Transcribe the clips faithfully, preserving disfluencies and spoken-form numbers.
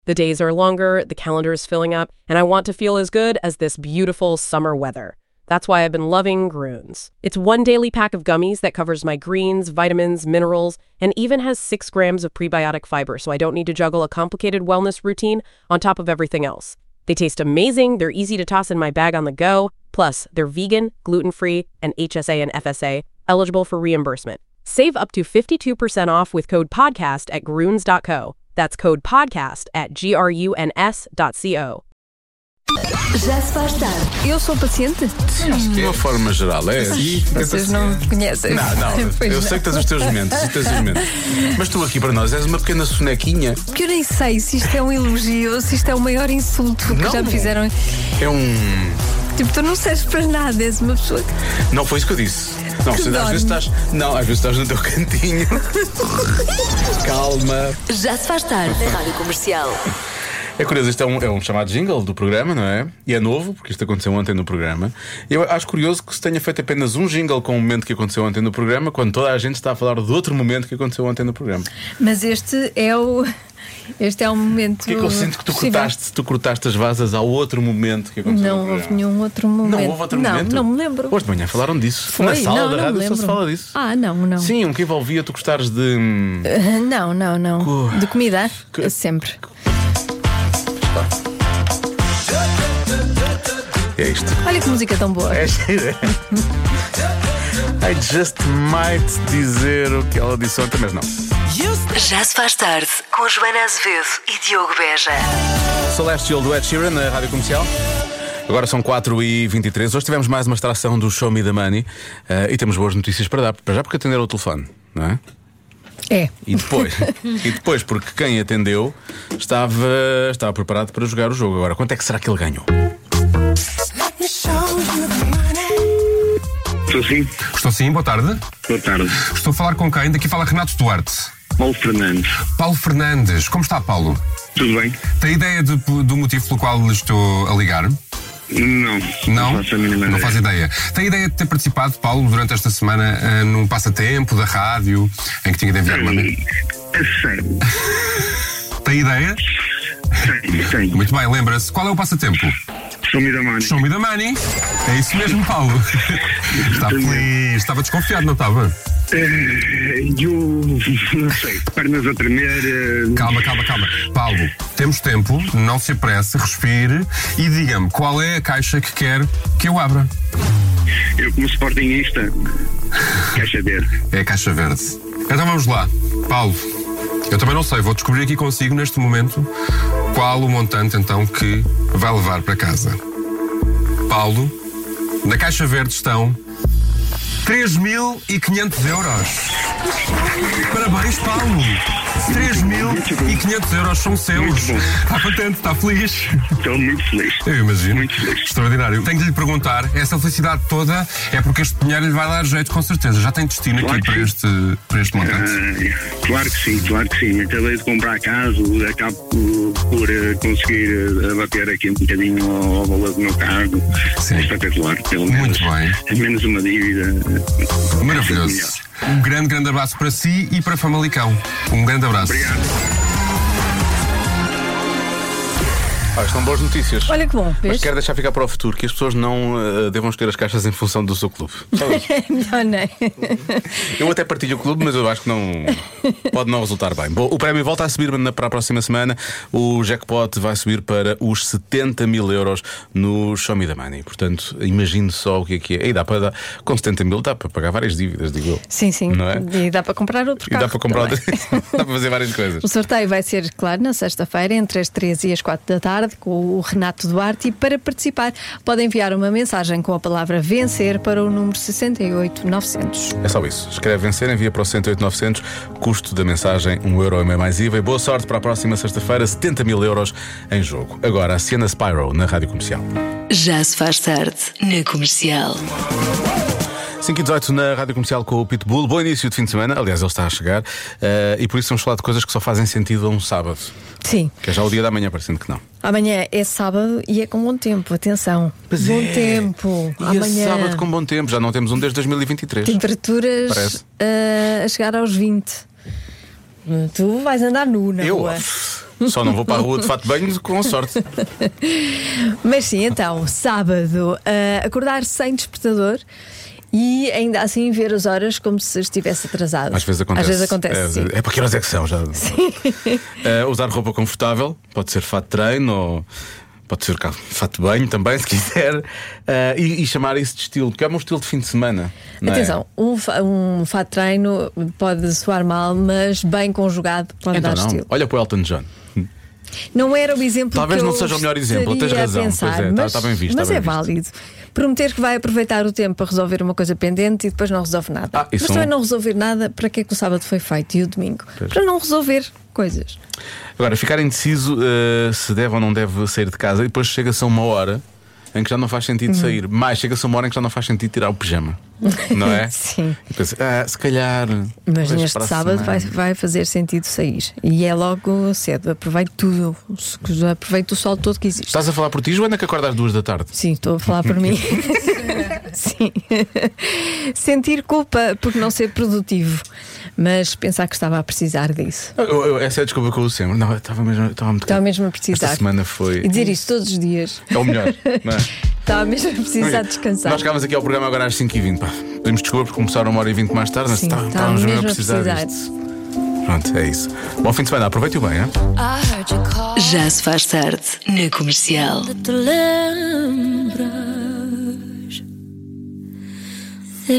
The days are longer, the calendar is filling up, and I want to feel as good as this beautiful summer weather. That's why I've been loving Grüns. It's one daily pack of gummies that covers my greens, vitamins, minerals, and even has six grams of prebiotic fiber, so I don't need to juggle a complicated wellness routine on top of everything else. They taste amazing, they're easy to toss in my bag on the go, plus they're vegan, gluten-free, and H S A and F S A, eligible for reimbursement. Save up to fifty-two percent off with code podcast at gruns dot co. That's code podcast at G R U N S dot co. Já se faz tarde. Eu sou paciente? Sim, de uma forma geral, é. Vocês não me conhecem. Não, não, eu não. sei que tens os teus momentos, os teus momentos. Mas tu aqui para nós és uma pequena sonequinha. Porque eu nem sei se isto é um elogio ou se isto é o maior insulto que Não. já me fizeram. É um. Tipo, tu não serves para nada, és uma pessoa que. Não foi isso que eu disse. Não, Que se, às dorme. vezes estás. Não, às vezes estás no teu cantinho. Calma. Já se faz tarde na Rádio Comercial. É curioso, isto é um, é um chamado jingle do programa, não é? E é novo, porque isto aconteceu ontem no programa. Eu acho curioso que se tenha feito apenas um jingle com o momento que aconteceu ontem no programa, quando toda a gente está a falar de outro momento que aconteceu ontem no programa. Mas este é o. Este é um momento. Porquê que eu sinto que tu possível. cortaste, tu cortaste as vasas ao outro momento que aconteceu Não no programa? houve nenhum outro momento. Não houve outro não, momento? Não me lembro. Hoje de manhã falaram disso. Foi? Na sala não, da não rádio me só se lembro. fala disso. Ah, não, não. Sim, um que envolvia tu gostares de. hum, Ah, não, não, não. Co- De comida? Co- Sempre. É isto. Olha que música tão boa. É gira. I just might dizer o que ela disse ontem, mas não. Já se faz tarde com Joana Azevedo e Diogo Beja. Celestial do Ed Sheeran na Rádio Comercial. Agora são quatro e vinte e três. Hoje tivemos mais uma extração do Show Me the Money uh, e temos boas notícias para dar. Para já porque atenderam o telefone, não é? É. E depois, e depois porque quem atendeu estava, estava preparado para jogar o jogo. Agora, quanto é que será que ele ganhou? Estou sim, Estou sim, boa tarde. boa tarde. Estou a falar com quem? Daqui fala Renato Duarte. Paulo Fernandes, Paulo Fernandes. Como está, Paulo? tudo bem? Tem ideia de- do motivo pelo qual lhe estou a ligar? Não, Não? faço a mínima Não ideia. faz ideia. Tem ideia de ter participado, Paulo, durante esta semana ah, num passatempo da rádio em que tinha de enviar uma... É sério, Tem ideia? tenho, tenho. Muito bem, lembra-se. Qual é o passatempo? Show me the money. Show me the money. É isso mesmo, Paulo. Está feliz. Estava desconfiado, não estava? Eh, Eu não sei, pernas a tremer. eh, Calma, calma, calma. Paulo, temos tempo, não se apresse, respire e diga-me qual é a caixa que quer que eu abra. Eu, como sportinguista, caixa verde. É a caixa verde. Então vamos lá. Paulo, eu também não sei, vou descobrir aqui consigo neste momento qual o montante então que vai levar para casa. Paulo, na caixa verde estão três mil e quinhentos euros. Parabéns, Paulo! três mil e quinhentos euros são seus. Muito bom. Está contente, está feliz. Estou muito feliz. Eu imagino. Muito feliz. Extraordinário. Tenho de lhe perguntar, essa felicidade toda é porque este dinheiro lhe vai dar jeito, com certeza. Já tem destino Claro aqui que para sim. este, para este montante? Ah, claro que sim, claro que sim. Acabei de comprar casa, acabo por, por eh, conseguir eh, abater aqui um bocadinho ao, ao valor do meu cargo. Sim. É espetacular, pelo menos. Muito bem. É menos uma dívida. eh, Maravilhoso. melhor. Um grande, grande abraço para si e para Famalicão. Um grande abraço. Obrigado. Ah, estão boas notícias. Olha que bom, Mas vês? quero deixar ficar para o futuro que as pessoas não uh, devam escolher as caixas em função do seu clube. Só isso. Melhor não. Eu até partilho o clube, mas eu acho que não pode não resultar bem. Bom, o prémio volta a subir na, para a próxima semana. O jackpot vai subir para os setenta mil euros no Show Me the Money. Portanto, imagine só o que é que é. E dá para dar, com setenta mil dá para pagar várias dívidas, digo eu. Sim, sim. Não é? E dá para comprar outro E carro. dá para comprar também. outra... dá para fazer várias coisas. O sorteio vai ser, claro, na sexta-feira, entre as três e as quatro da tarde, com o Renato Duarte. E para participar, podem enviar uma mensagem com a palavra vencer para o número sessenta e oito novecentos. É só isso. Escreve vencer, envia para o cento e oito novecentos. Custo da mensagem um euro e meio mais I V A. E boa sorte para a próxima sexta-feira. setenta mil euros em jogo. Agora a Sienna Spyro na Rádio Comercial. Já se faz tarde na Comercial. cinco e dezoito na Rádio Comercial com o Pitbull. Bom início de fim de semana. Aliás, ele está a chegar. Uh, e por isso vamos falar de coisas que só fazem sentido a um sábado. Sim. Que é já o dia da manhã, parecendo que não. Amanhã é sábado e é com bom tempo. Atenção. Pois bom é. tempo. E Amanhã. esse sábado com bom tempo. Já não temos um desde dois mil e vinte e três. Temperaturas Parece. uh, a chegar aos vinte. Tu vais andar nu na Eu? rua. Só não vou para a rua de fato de banho com sorte. Mas sim, então, sábado, uh, acordar sem despertador e ainda assim ver as horas como se estivesse atrasado. Às vezes acontece. Às vezes acontece, é, sim. é para que horas é que são já? Uh, usar roupa confortável, pode ser fato de treino ou pode ser fato de banho também, se quiser. Uh, e, e chamar isso de estilo, porque é um estilo de fim de semana. Não Atenção, é? um, fa- um fato de treino pode soar mal, mas bem conjugado pode Então dar não. estilo. Olha para o Elton John. Não era o exemplo Talvez que não eu seja o melhor exemplo, tens estaria a razão, pensar, pois é, tá- mas, tá bem visto, mas tá bem é visto. válido. Prometer que vai aproveitar o tempo para resolver uma coisa pendente e depois não resolve nada. Ah, mas isso também não- não resolver nada, para que é que o sábado foi feito e o domingo? Pois. Para não resolver coisas. Agora, ficar indeciso uh, se deve ou não deve sair de casa e depois chega-se a uma hora em que já não faz sentido sair. Mais, chega-se a uma hora em que já não faz sentido tirar o pijama. Não é? Sim. E pensa, ah, se calhar. Mas vejo neste para a sábado vai, semana. vai fazer sentido sair. E é logo cedo. Aproveite tudo. Aproveite o sol todo que existe. Estás a falar por ti, Joana, que acorda às duas da tarde? Sim, estou a falar por mim. Sim. Sentir culpa por não ser produtivo, mas pensar que estava a precisar disso. Eu, eu, essa é a desculpa que eu uso sempre. Não, eu estava mesmo, estava muito Estava mesmo a precisar. Esta semana foi. E dizer isso todos os dias. É o melhor, não é? Estava mesmo a precisar descansar. Nós chegámos aqui ao programa agora às cinco e vinte. Pá, pedimos desculpa porque começaram uma hora e vinte mais tarde, mas Sim, está- estava estávamos mesmo mesmo a a precisar precisar. disto. Pronto, é isso. Bom fim de semana, aproveite-o bem, hein? Já se faz tarde na Comercial. Te lembras de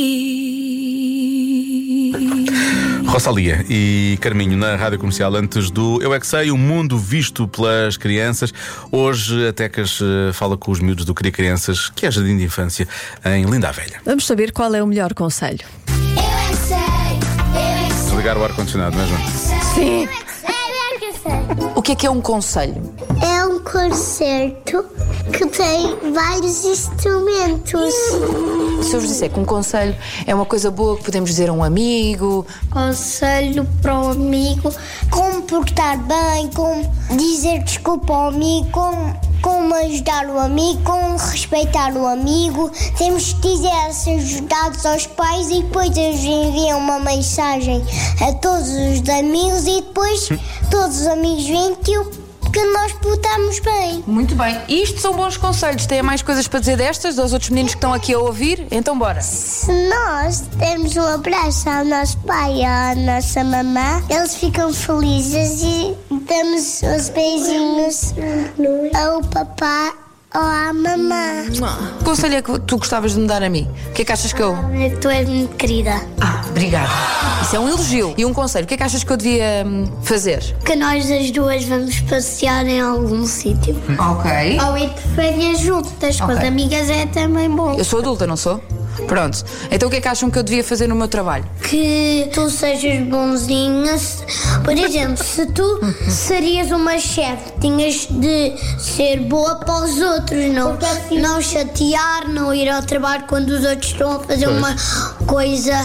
mim? Rosalia e Carminho na Rádio Comercial antes do Eu É Que Sei, o mundo visto pelas crianças. Hoje a Tecas eh, fala com os miúdos do Cria Crianças, que é Jardim de Infância, em Linda a Velha. Vamos saber qual é o melhor conselho. Eu é que sei, eu é que sei, Desligar o ar-condicionado, não é, João? Sim. eu é que sei, eu é que sei. O que é que é um conselho? É um concerto que tem vários instrumentos. Se eu vos disser que um conselho é uma coisa boa que podemos dizer a um amigo. Conselho para o amigo, como portar bem, como dizer desculpa ao amigo, como, como ajudar o amigo, como respeitar o amigo. Temos que dizer essas ajudados aos pais e depois eles enviam uma mensagem a todos os amigos e depois todos os amigos veem que, o- que nós portamos bem. Muito bem. Isto são bons conselhos. Tem mais coisas para dizer destas, dos outros meninos que estão aqui a ouvir? Então bora. Se nós dermos um abraço ao nosso pai e à nossa mamã, eles ficam felizes e damos os beijinhos ao papá ou à mamã. Que conselho é que tu gostavas de me dar a mim? O que é que achas que eu... Tu és muito querida. Ah, obrigada. Isso é um elogio. E um conselho. O que é que achas que eu devia hum, fazer? Que nós as duas vamos passear em algum sítio. Ok. Ou ir de férias juntas, com as Ok. amigas é também bom. Eu sou adulta, não sou? Pronto. Então o que é que acham que eu devia fazer no meu trabalho? Que tu sejas bonzinha. Se- Por exemplo, se tu serias uma chefe, tinhas de ser boa para os outros, não, não chatear, não ir ao trabalho quando os outros estão a fazer uma coisa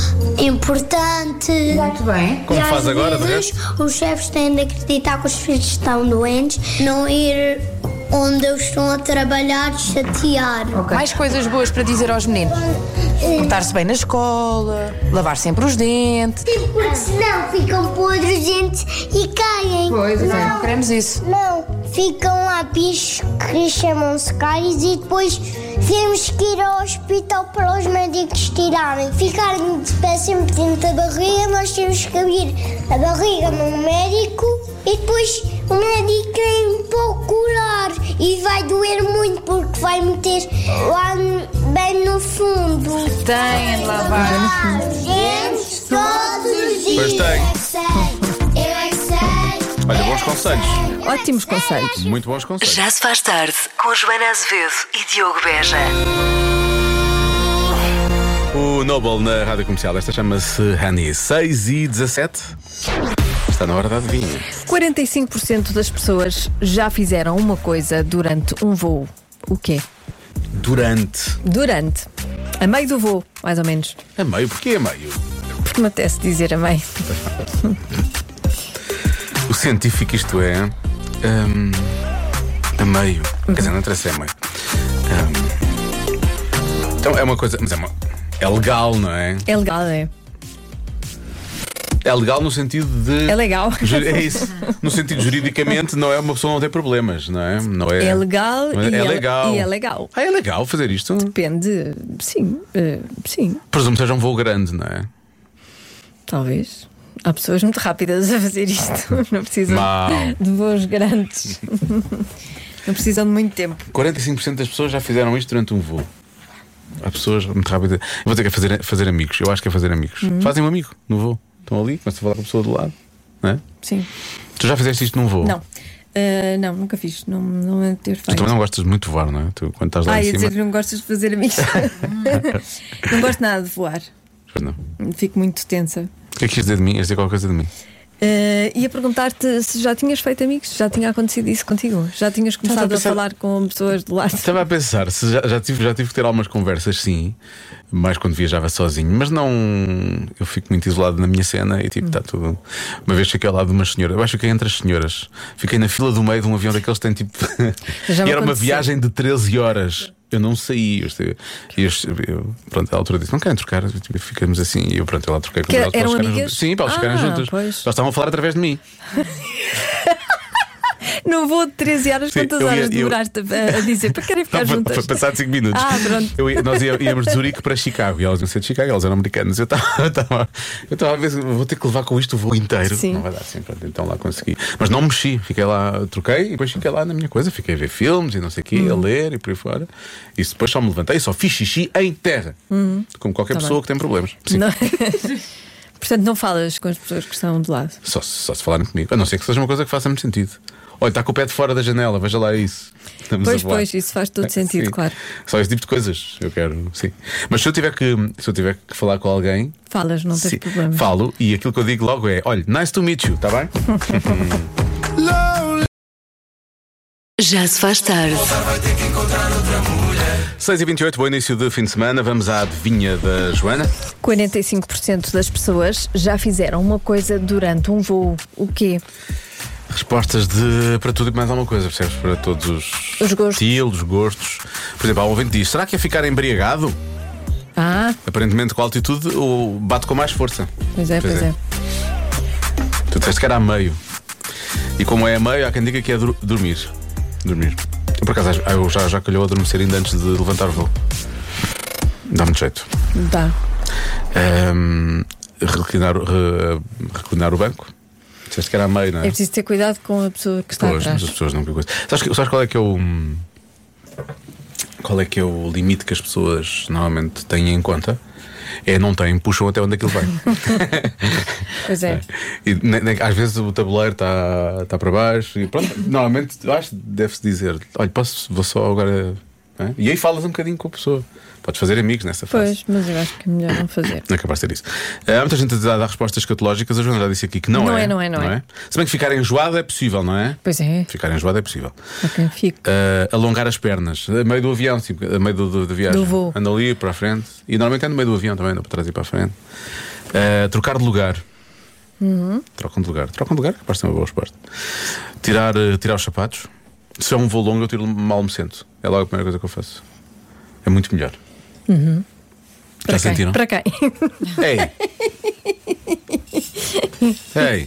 importante. Muito bem. Como E às faz agora, de vezes, os chefes têm de acreditar que os filhos estão doentes, não ir onde eles estão a trabalhar chatear. Mais coisas boas para dizer aos meninos. Portar-se bem na escola, lavar sempre os dentes. Porque senão ficam podres dentes e caem. Não queremos isso. Não, ficam lá bichos que chamam-se cáries e depois temos que ir ao hospital para os médicos tirarem. Ficarem de pé sempre dentro da barriga, nós temos que abrir a barriga num médico e depois o médico vem procurar e vai doer muito porque vai meter lá no- bem no fundo. Tem de lavar. Os dentes todos os dias. Pois tem. Eu é que sei, eu é que sei. Olha, bons conselhos. Ótimos conselhos. Muito bons conselhos. Já se faz tarde com Joana Azevedo e Diogo Beja. O Noble na Rádio Comercial, esta chama-se Honey. seis e dezassete. Está na hora da adivinha. quarenta e cinco por cento das pessoas já fizeram uma coisa durante um voo. O quê? Durante. Durante. A meio do voo, mais ou menos. A meio, porquê a meio? Porque me apetece dizer a meio. O científico isto é. hum, a meio. Quer dizer, não interessa, é a meio. Hum, então é uma coisa. Mas é, uma, é legal, não é? É legal, é? É legal no sentido de. É legal. É isso. No sentido juridicamente, não é uma pessoa não ter problemas, não é? Não é, É legal, é, e, é legal. e é legal. Ah, é legal fazer isto? Depende, sim, uh, sim, Presumo que seja um voo grande, não é? talvez. Há pessoas muito rápidas a fazer isto. Não precisam Mal. de voos grandes. Não precisam de muito tempo. quarenta e cinco por cento das pessoas já fizeram isto durante um voo. Há pessoas muito rápidas. Eu vou ter que fazer, fazer amigos. Eu acho que é fazer amigos. Uhum. Fazem um amigo no voo. Estão ali, começam a falar com a pessoa do lado, não é? Sim. Tu já fizeste isto num voo? Não. Uh, não, nunca fiz. Não, não é ter Tu feito. também não gostas muito de voar, não é? Tu, quando estás lá Ah, em ia cima. dizer que não gostas de fazer amigos. Não gosto nada de voar. Pois não. Fico muito tensa. O que é que ias dizer de mim? Ias dizer qualquer coisa de mim? Uh, ia perguntar-te se já tinhas feito amigos, se já tinha acontecido isso contigo, já tinhas começado a, pensar- falar com pessoas do lado. Estava a pensar, se já, já, tive, já tive que ter algumas conversas, sim, mais quando viajava sozinho, mas não. Eu fico muito isolado na minha cena e tipo, está tudo. Uma vez fiquei ao lado de uma senhora, eu acho que fiquei entre as senhoras, fiquei na fila do meio de um avião daqueles que tem tipo. Já E me era uma aconteceu. viagem de treze horas. Eu não saí. Eu, estive- e eu, eu, pronto, a altura disse: não querem trocar? Tipo, ficamos assim. E eu, pronto, ela troquei com Que elas para eram elas ficarem amigas? juntas. Sim, para elas ficarem Ah, juntas. pois. Elas estavam a falar através de mim. Não vou de treze horas, Sim, quantas eu ia- horas eu- demoraste a, a dizer para querem ficar Não, foi, juntas? foi passado cinco minutos. Ah, pronto. Eu ia- nós ia- íamos de Zurique para Chicago e elas iam ser de Chicago, elas eram americanas. Eu estava eu estava- eu estava a ver se vou ter que levar com isto o voo inteiro. Sim. Não vai dar assim, pronto, então lá consegui. Mas não mexi, fiquei lá, troquei e depois fiquei lá na minha coisa. Fiquei a ver filmes e não sei o quê, Uhum. a ler e por aí fora. E depois só me levantei, só fiz xixi em terra. Como qualquer Tá pessoa bem. que tem problemas. Sim. Não. Portanto, não falas com as pessoas que estão do lado. Só, só se falarem comigo. A não ser que seja uma coisa que faça muito sentido. Olha, está com o pé de fora da janela, veja lá isso. Estamos Pois, a voar. pois, isso faz todo sentido, Sim. claro. Só esse tipo de coisas eu quero, sim. Mas se eu tiver que, se eu tiver que falar com alguém, Falas, não tens sim, problema. falo e aquilo que eu digo logo é: olha, nice to meet you, está bem? Já se faz tarde. seis e vinte e oito, bom início de fim de semana. Vamos à adivinha da Joana. quarenta e cinco por cento das pessoas já fizeram uma coisa durante um voo. O quê? Respostas de para tudo e mais alguma coisa, percebes? Para todos os, Os gostos. estilos, gostos. Por exemplo, há um ouvinte que diz: será que é ficar embriagado? Ah, Aparentemente com a altitude ou bate com mais força. pois é, pois, é. Tu disseste que era a meio. E como é a meio, há quem diga que é dur- dormir. Dormir. Eu, por acaso, acho- eu já, já calhou a adormecer ainda antes de levantar o voo. Dá muito jeito. Dá. Ahm, reclinar, re- reclinar o banco. Disseste que era a meio, não É é? preciso ter cuidado com a pessoa que está Pois, atrás. mas as pessoas não. Coisa. Sabes, que- sabes qual é que é o. Qual é que é o limite que as pessoas normalmente têm em conta? É não têm, puxam até onde aquilo vai. Pois é. E, ne- ne- às vezes o tabuleiro está tá para baixo e pronto, normalmente eu acho que deve-se dizer: olha, posso, vou só agora. Não é? E aí falas um bocadinho com a pessoa. Podes fazer amigos nessa fase. Pois, mas eu acho que é melhor não fazer. Não é capaz de ter isso. Há muita gente a dar respostas escatológicas. A Joana já disse aqui que não, Não é. é, não é, não é. Se bem que ficar enjoado é possível, não é? Pois é, Ficar enjoado é possível. ok, fico. Uh, alongar as pernas, a meio do avião, tipo, a meio do, do, da viagem. Do voo. Anda ali para a frente. E normalmente é no meio do avião também, anda para trás e para a frente. Uh, trocar de lugar. Uhum. Trocam de lugar. Trocam de lugar, capaz de ser uma boa resposta. Tirar, uh, tirar os sapatos. Se é um voo longo, eu tiro mal me sento. É logo a primeira coisa que eu faço. É muito melhor. Para Já quem? sentiram? Para quem? Ei! Ei!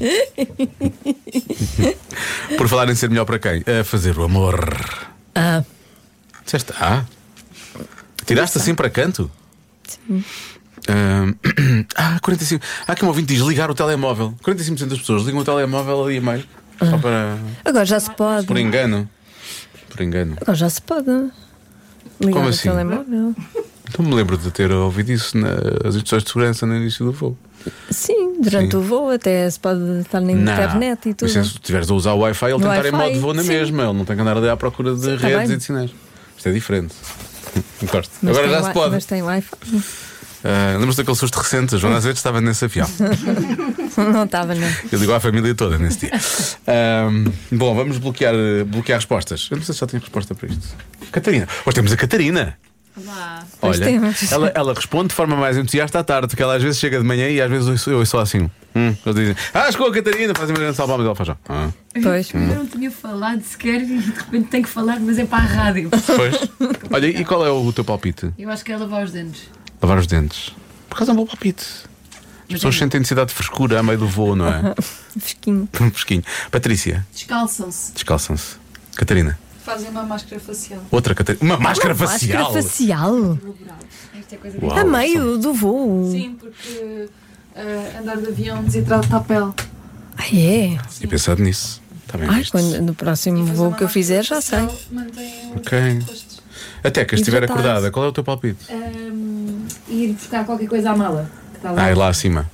Por falar em ser melhor para quem? A fazer o amor. Ah, Disseste, ah? Tiraste assim para canto? sim. Ah, ah, quarenta e cinco. Há aqui um ouvinte que diz ligar o telemóvel. quarenta e cinco por cento das pessoas ligam o telemóvel ali a meio. Só para. Agora já se pode. Por engano. Por engano. Agora já se pode. Ligar Como o assim? telemóvel. Não me lembro de ter ouvido isso nas instruções de segurança no início do voo. Sim, durante Sim. o voo até se pode estar na Não. internet e tudo. Mas se estiveres a usar o Wi-Fi, ele tem que estar em Wi-Fi, modo voo na sim. mesma. Ele não tem que andar ali à procura de Sim, tá redes bem. e de sinais. Isto é diferente. Gosto. Mas Agora tem já se wi- pode. Mas tem Wi-Fi. Ah, Lembras-te daquele susto recente? A Joana Azevedo estava nesse avião. Não estava, não. Eu digo à família toda nesse dia. Ahm, bom, vamos bloquear, bloquear respostas. Eu não sei se já tenho resposta para isto. Catarina. Hoje temos a Catarina. Olá. Pois Olha, temos. ela, ela responde de forma mais entusiasta à tarde, porque ela às vezes chega de manhã e às vezes eu ouço- eu ouço só assim. Hum, eles dizem, ah, chegou a Catarina, fazem uma grande salva, mas ela faz já. Ah, Pois. Eu não tinha falado sequer e de repente tenho que falar, mas é para a rádio. pois. Olha, e qual é o teu palpite? Eu acho que é lavar os dentes. Lavar os dentes. Por causa é um bom palpite. As pessoas sentem necessidade de frescura a meio do voo, não é? Fresquinho. Fresquinho. Patrícia. Descalçam-se. Descalçam-se. Catarina. Fazem uma máscara facial. Outra Catarina. Uma máscara Uma facial. Máscara facial. Esta é coisa Uau. A meio do voo. Sim, porque uh, andar de avião desidrata a pele. Ah, é? Tinha pensado nisso. Está bem Ai, visto. quando, no próximo voo que eu fizer já sei. Mantém o Ok. rosto. Até que estiver Hidratado. acordada, qual é o teu palpite? Um, ir buscar qualquer coisa à mala. Que está lá. Ah, é lá acima.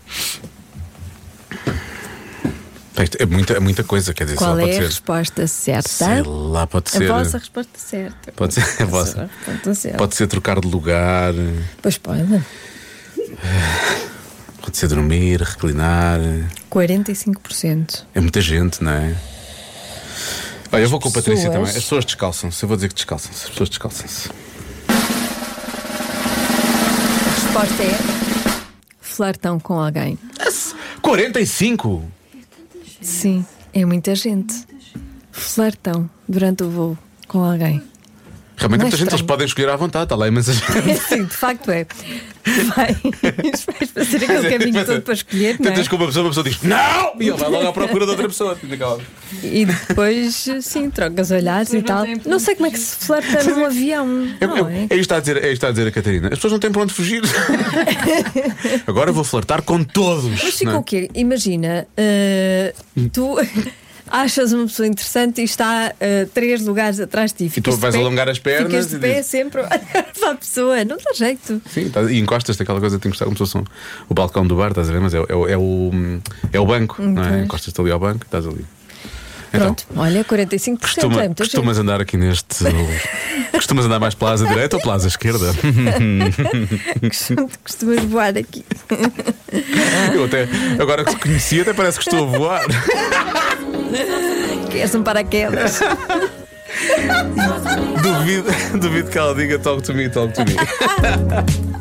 Pá, isto É muita, é muita coisa, quer dizer, Qual sei lá, é pode a ser. resposta certa? Sei lá, pode ser. A vossa resposta certa. Pode ser a vossa. Resposta certa. Pode ser trocar de lugar, Pois pode. pode ser dormir, reclinar. quarenta e cinco por cento. É muita gente, não é? Olha, eu vou com a Patrícia pessoas- também. As pessoas descalçam-se. Eu vou dizer que descalçam-se. As pessoas descalçam-se. A resposta é flertão com alguém. quarenta e cinco? Sim, é muita gente. Flertão durante o voo com alguém. Realmente Não é muita gente, eles estranho. podem escolher à vontade, está lá imensa gente. Sim, de facto é. Vai, vais fazer aquele caminho todo para escolher, não é? Tentas com uma pessoa, uma pessoa diz não! E ele vai logo à procura de outra pessoa. Fica calado. E depois, sim, trocas olhares e tal. Não sei como é que se flerta num avião. É, Não é, é? é isto está a dizer, é isto está a dizer a Catarina. As pessoas não têm para onde fugir. Agora vou flertar com todos. Mas fica não é? o quê? Imagina, eh, tu achas uma pessoa interessante e está a três lugares atrás de ti. E tu Ficas de vais pé- alongar as pernas Ficas de e pé dizes- sempre a olhar para a pessoa. Não dá jeito. Sim, tá, e encostas-te aquela coisa que tem que estar como se fosse um- o balcão do bar, estás a ver? Mas é, o- é, o- é o, é o banco, não é? Pois. Encostas-te ali ao banco e estás ali. Então, Pronto, olha, quarenta e cinco por cento costuma- é muita costumas andar aqui neste. Costumas andar mais pela asa direita ou pela asa esquerda? gente. Costumas voar aqui. Eu até, agora que te conheci, até parece que estou a voar. Queres um paraquedas? Duvido, duvido que ela diga talk to me, talk to me.